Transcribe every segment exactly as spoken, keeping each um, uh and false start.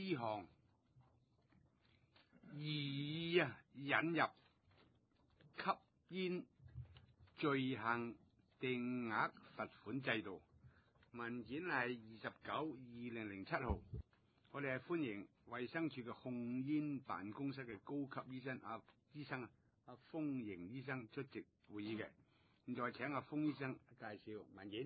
之項，擬議啊引入吸煙罪行定額罰款制度，文件係二十九二零零七號。我哋係歡迎衛生署嘅控煙辦公室嘅高級醫生阿、啊、醫生啊阿封營醫生出席會議嘅。現在請阿封醫生介紹文件。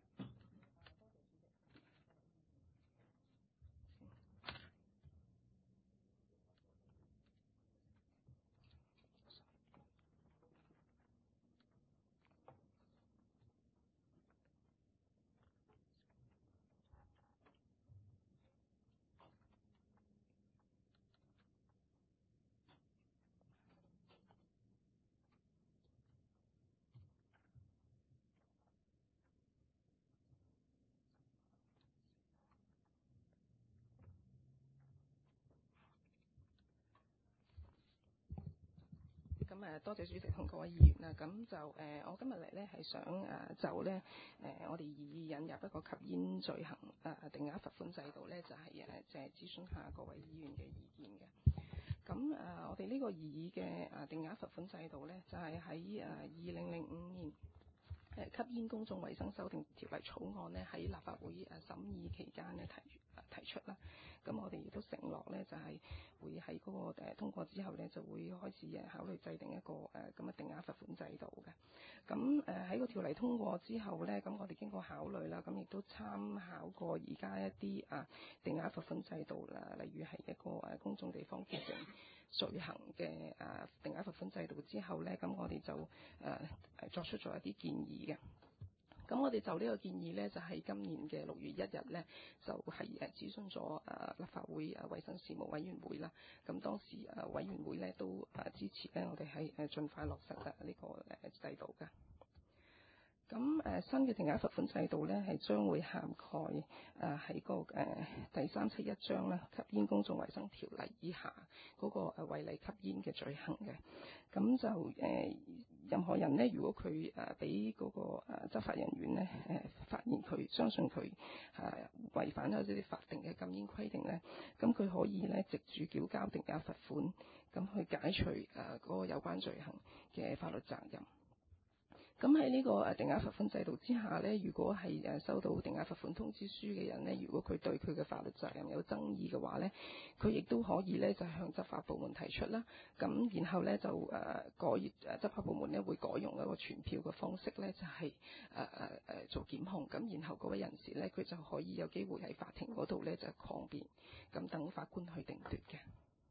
咁誒，多謝主席同各位議員啦。咁就誒、呃，我今日嚟咧係想誒就咧誒，我哋擬議引入一個吸煙罪行誒、呃、定額罰款制度咧，就係誒就係諮詢下各位議員嘅意見嘅。咁誒、呃，我哋呢個擬議嘅誒定額罰款制度咧，就係喺誒二零零五年誒吸煙公眾衞生修訂條例草案咧喺立法會誒審議期間咧提誒提出啦。咁我哋亦都承諾咧，就係、是、會喺嗰、那個、呃、通過之後咧，就會開始誒考慮制定一個誒咁嘅定額罰款制度嘅。咁誒喺個條例通過之後咧，咁我哋經過考慮啦，咁亦都參考過而家一啲啊定額罰款制度啦，例如係一個誒公眾地方構成罪行嘅誒定額罰款制度之後咧，咁我哋就誒誒、呃、作出咗一啲建議嘅。咁我哋就呢個建議咧，就喺今年嘅六月一日咧，就係誒諮詢咗誒立法會誒衞生事務委員會啦。咁當時誒委員會咧都誒支持咧，我哋係誒盡快落實誒呢個誒制度嘅。咁誒、呃、新嘅定額罰款制度咧，係將會涵蓋誒喺個誒、呃、第三七一章啦，吸煙公眾衞生條例以下嗰、那個誒違例吸煙嘅罪行嘅。咁就誒、呃、任何人咧，如果佢誒俾嗰個誒、呃、執法人員咧誒、呃、發現佢相信佢誒、呃、違反咗呢啲法定嘅禁煙規定咧，咁佢可以咧藉住繳交定額罰款，咁去解除誒嗰、呃那個有關罪行嘅法律責任。咁喺呢個誒定額罰款制度之下咧，如果係誒收到定額罰款通知書嘅人咧，如果佢對佢嘅法律責任有爭議嘅話咧，佢亦都可以咧就向執法部門提出啦。咁然後咧就誒改誒執法部門咧會改用一個傳票嘅方式咧，就係誒誒誒做檢控。咁然後嗰位人士咧，佢就可以有機會喺法庭嗰度咧就抗辯，咁等法官去定奪嘅。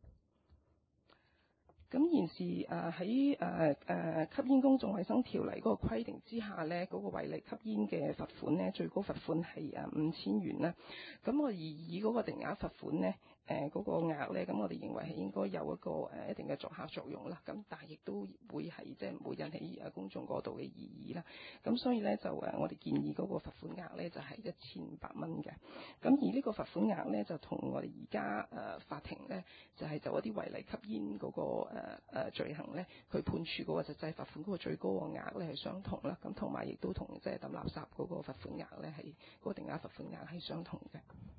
咁現時誒喺誒誒吸煙公眾衞生條例嗰個規定之下咧，嗰、那個違例吸煙嘅罰款咧，最高罰款係誒五千元啦。咁我而以嗰個定額罰款咧，誒、呃、嗰、那個額咧，咁我哋認為係應該有一個誒、呃、一定嘅阻嚇作用啦。咁但係亦都會係即係唔會引起誒公眾過度嘅異議啦。咁所以咧就誒我哋建議嗰個罰款額咧就係一千五百蚊嘅。咁而呢個罰款額咧就同我哋而家誒法庭咧就係、是、就一啲違例吸煙嗰、那個誒誒、呃、罪行咧，佢判處嗰個實際罰款嗰個最高個額咧係相同啦。咁同埋亦都同即係抌垃圾嗰個罰款額咧係嗰個定額罰款額係相同嘅。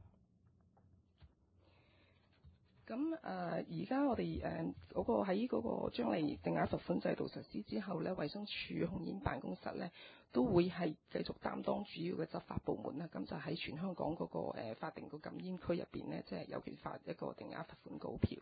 咁誒而家我哋誒嗰個喺嗰個將嚟定額罰款制度實施之後咧，衛生署控煙辦公室咧都會係繼續擔當主要嘅執法部門啦。咁就喺全香港嗰、那個、呃、法定個禁煙區入邊咧，即係有權發一個定額罰款告票。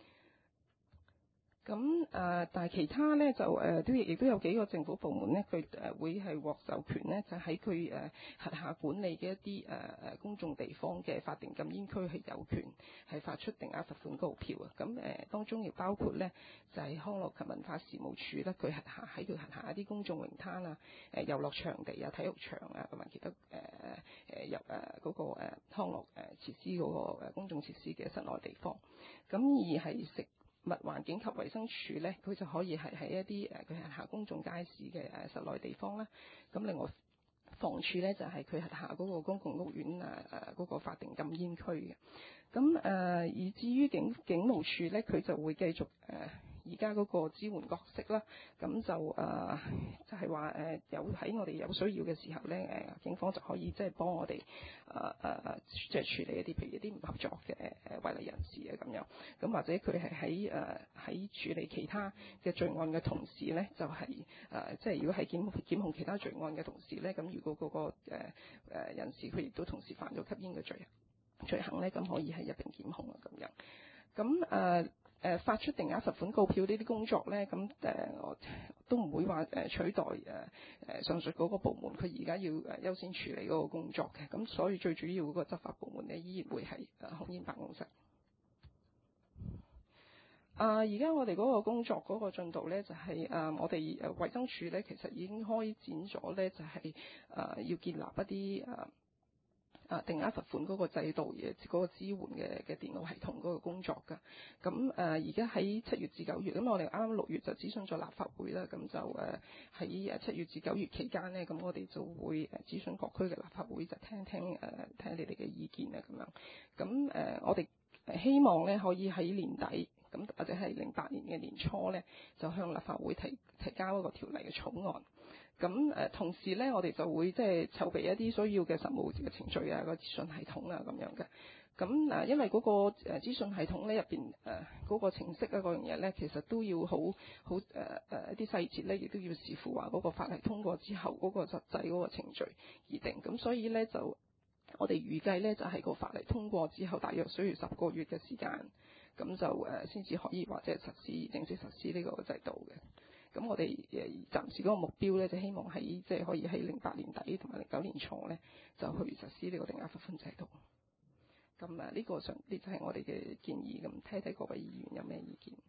咁誒、呃，但係其他咧就誒都亦亦都有幾個政府部門咧，佢誒會係獲授權咧，就喺佢誒轄下管理嘅一啲誒誒公眾地方嘅法定禁煙區係有權係發出定額罰款告票啊。咁誒、呃、當中亦包括咧就係、是、康樂及文化事務署咧，佢轄下喺佢轄下一啲公眾泳灘啊、誒遊樂場地啊、體育場啊，同埋其他誒誒入誒嗰個誒康樂誒設施嗰個誒公眾設施嘅室內地方。咁而係食物環境及衞生署咧，佢就可以係喺一啲誒佢轄下公眾街市嘅誒室內地方啦。咁另外房署咧就係佢轄下嗰個公共屋苑啊誒嗰個法定禁煙區嘅。咁誒以至於警警務處咧，佢就會繼續誒而家嗰個支援角色啦。咁就誒、呃、就係話誒有喺我哋有需要嘅時候咧，誒、呃、警方就可以即係幫我哋誒誒即係處理一啲譬如一啲唔合作嘅誒違例人士啊咁樣，咁或者佢係喺誒喺處理其他嘅罪案嘅同時咧，就係、是、誒、呃、即係如果係檢檢控其他罪案嘅同時咧，咁如果嗰、那個誒誒、呃、人士佢亦都同時犯咗吸煙嘅罪罪行咧，咁可以係一並檢控啊咁樣。咁誒誒發出定額罰款告票呢啲工作咧，咁誒、呃、我都唔會話誒取代誒誒、呃、上述嗰個部門，佢而家要誒優先處理嗰個工作嘅。咁所以最主要嗰個執法部門咧，依然會係誒控煙辦公室。啊！而家我哋嗰個工作嗰個進度咧，就係、是、誒、呃、我哋誒衛生署咧，其實已經開展咗咧，就係、是、誒、呃、要建立一啲誒誒定額罰款嗰個制度嘅嗰個支援嘅嘅電腦系統嗰個工作㗎。咁誒而家喺七月至九月，咁我哋啱啱六月就諮詢咗立法會啦。咁就誒喺誒七月至九月期間咧，咁我哋就會誒諮詢各區嘅立法會，就聽聽誒睇下你哋嘅意見啊咁樣。咁誒、呃、我哋希望咧可以喺年底。咁或者係零八年嘅年初咧，就向立法會提提交一個條例嘅草案。咁誒、呃、同時咧，我哋就會即係籌備一啲需要嘅實務嘅程序啊、個資訊系統啊咁樣嘅。咁誒、呃，因為嗰個誒資訊系統咧入邊誒嗰個程式啊嗰樣嘢咧，其實都要好好誒誒一啲細節咧，亦都要視乎話嗰個法例通過之後嗰個實際嗰個程序而定。咁所以咧就我哋預計咧就係、是、個法例通過之後，大約需要十個月嘅時間。咁就誒先至可以或者實施正式實施呢個制度嘅。咁我哋誒暫時嗰個目標咧，就希望喺即係可以喺零八年底同埋零九年初咧，就去實施呢個定額罰款制度。咁啊，呢個上呢就係我哋嘅建議。咁睇睇各位議員有咩意見。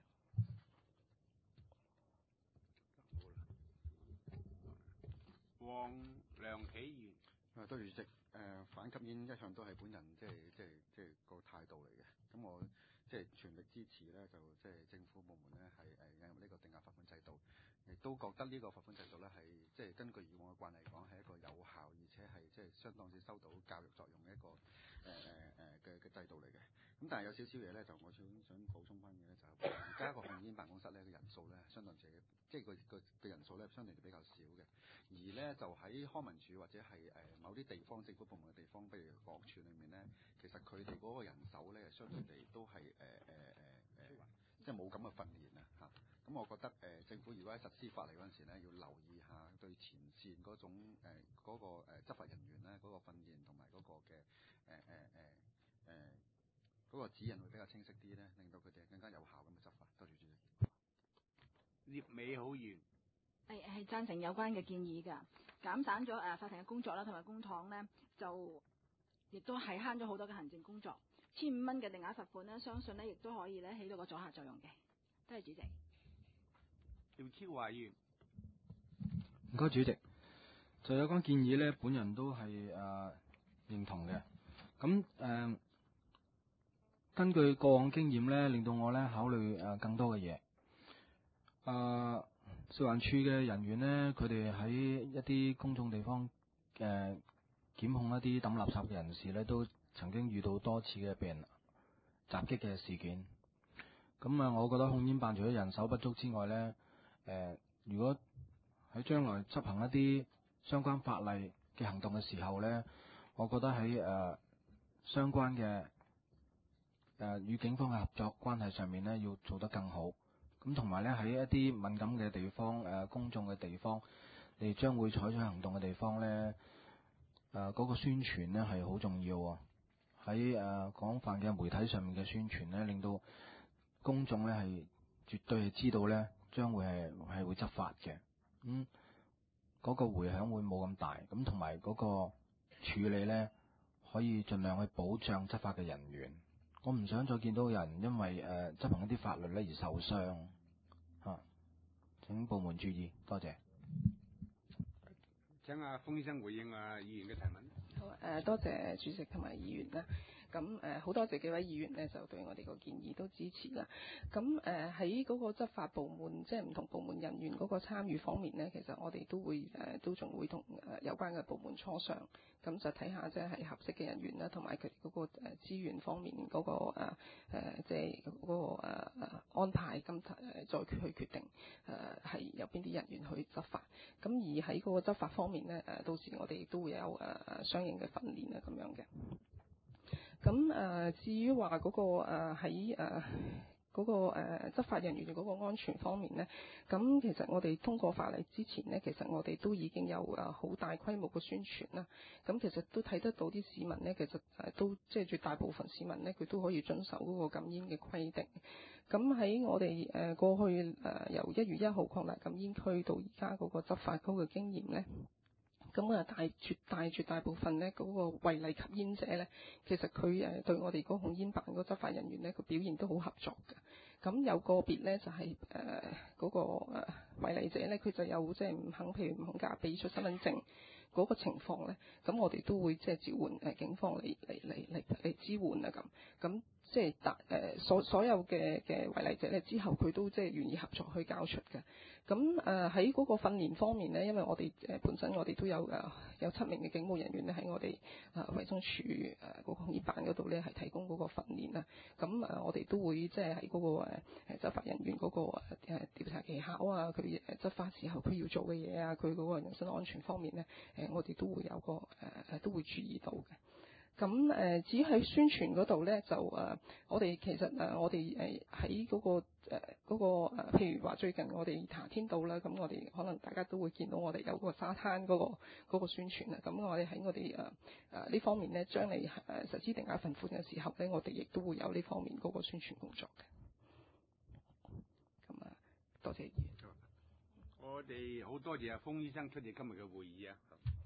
黃良啟議員。 誒，多謝主席。誒、呃，反吸煙一向都係本人即係即係即係個態度嚟嘅。咁我即係全力支持咧，就即係政府部門咧係誒引入呢個定額罰款制度，亦都覺得呢個罰款制度咧係即係根據以往嘅慣例講係一個有效，而且係即係相當之收到教育作用嘅一個誒誒誒嘅嘅制度嚟嘅。咁但係有少少嘢咧，就我想想補充翻嘅咧，就係而家個控煙辦公室咧嘅人數咧，相當之即係個個嘅人數咧，相對地比較少嘅。而咧就喺康文署或者係誒某啲地方政府部門嘅地方，譬如房署裏面咧，其實佢哋嗰個人手咧，相對地都係誒誒誒誒，即係冇咁嘅訓練啊嚇。咁我覺得誒、呃、政府如果喺實施法例嗰陣時咧，要留意下對前線嗰種誒嗰、呃嗰個誒、呃、執法人員咧嗰、嗰個訓練同埋嗰個嘅誒誒誒誒嗰個指引會比較清晰啲咧，令到佢哋更加有效咁嘅執法。多謝主席。 葉美好議員。 係係贊成有關嘅建議㗎，減省咗誒法庭嘅工作啦，同埋公帑咧，就亦都係慳咗好多嘅行政工作。千五蚊嘅定額罰款咧，相信咧亦都可以咧起到個阻嚇作用嘅。多謝主席。 廖超華議員。 唔該主席，就有關建議咧，本人都係誒、呃、認同嘅。咁誒、呃、根據過往經驗咧，令到我咧考慮誒、呃、更多嘅嘢。誒、呃。食環署嘅人員呢，佢哋喺一啲公眾地方誒、呃、檢控一啲抌垃圾嘅人士呢，都曾經遇到多次嘅被人襲擊嘅事件。咁啊，我覺得控煙辦除咗人手不足之外呢，誒、呃，如果喺將來執行一啲相關法例嘅行動嘅時候呢，我覺得喺誒、呃、相關嘅誒與警方嘅合作關係上面呢，要做得更好。咁同埋咧喺一啲敏感嘅地方，誒、呃、公眾嘅地方，你將會採取行動嘅地方咧，誒、呃、嗰、那個宣傳咧係好重要喎。喺誒廣泛嘅媒體上面嘅宣傳咧，令到公眾咧係絕對係知道咧，將會係係會執法嘅。咁、嗯、嗰、那個迴響會冇咁大，咁同埋嗰個處理咧可以盡量去保障執法嘅人員。我唔想再見到人因為誒、呃、執行一啲法律咧而受傷嚇、啊，請部門注意，多謝。 請阿封醫生回應啊議員嘅提問。 好誒、呃，多謝主席同埋議員啦。咁誒好多謝幾位議員咧，就對我哋個建議都支持啦。咁誒喺嗰個執法部門，即係唔同部門人員嗰個參與方面咧，其實我哋都會誒、呃、都仲會同誒有關嘅部門磋商，咁就睇下即係合適嘅人員啦，同埋佢哋嗰個誒資源方面嗰、嗰個誒誒即係嗰個誒誒安排，咁誒再去決定誒係由邊啲人員去執法。咁而喺嗰個執法方面咧，誒到時我哋亦都會有誒誒相應嘅訓練啊咁樣嘅。 咁誒、呃、至於話嗰個喺誒嗰個誒、呃、執法人員嘅嗰個安全方面咧，咁其實我哋通過法例之前咧，其實我哋都已經有誒好大規模嘅宣傳啦。咁其實都睇得到啲市民咧，其實誒都即係絕大部分市民咧，佢都可以遵守嗰個禁煙嘅規定。咁喺我哋誒過去誒、呃、由一月一號擴大禁煙區到而家嗰個執法嗰個經驗咧。咁啊，大絕大絕大部分咧，嗰、那個違例吸煙者咧，其實佢誒對我哋嗰個控煙辦嗰個執法人員咧，佢表現都好合作嘅。咁有個別咧就係誒嗰個誒違例者咧，佢就有即係唔肯，譬如唔肯加俾出身份證嗰個情況咧，咁我哋都會即係召喚誒警方嚟嚟嚟嚟嚟支援啊咁。咁即係大誒所所有嘅嘅違例者咧，之後佢都即係願意合作去交出嘅。咁誒喺嗰個訓練方面咧，因為我哋誒、呃、本身我哋都有誒、呃、有七名嘅警務人員咧喺我哋誒衛生署誒嗰個控煙辦嗰度咧係提供嗰個訓練啦。咁誒、呃、我哋都會即係喺嗰個誒誒執法人員嗰、那個誒誒調查技巧啊，佢誒執法時候佢要做嘅嘢啊，佢嗰個人身安全方面咧，誒、呃、我哋都會有個誒誒、呃、都會注意到嘅。咁誒、呃，至於喺宣傳嗰度咧，就誒、呃，我哋其實誒、呃，我哋誒喺嗰個誒嗰、呃那個、呃、譬如話最近我哋查天道啦，咁我哋可能大家都會見到我哋有個沙灘嗰、那個嗰、那個宣傳啊。咁我哋喺我哋誒誒呢方面咧，將你誒實施定額罰款嘅時候咧，我哋亦都會有呢方面嗰個宣傳工作嘅。咁啊，多謝議員。 我哋好多謝阿封醫生出席今日嘅會議啊。